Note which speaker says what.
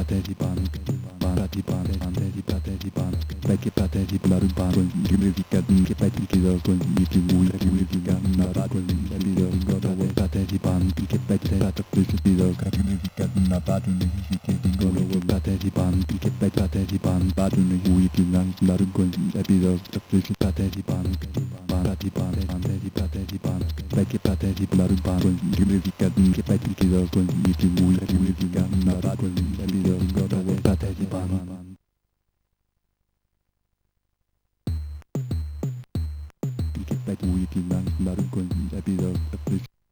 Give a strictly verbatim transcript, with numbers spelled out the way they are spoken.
Speaker 1: partecipan, partecipan, partecipan, perché partecipare con i musicanti che partecipano con i tumuli, i musicanti nata con i episodi, cosa vuoi partecipanti che partecipano con i episodi, i musicanti nata con i episodi, cosa vuoi partecipanti che partecipano con i musicanti nata con i episodi, partecipanti, partecipanti, partecipanti, perché partecipare con i musicanti che partecipano con i tumuli, i musicanti nata con i episodi,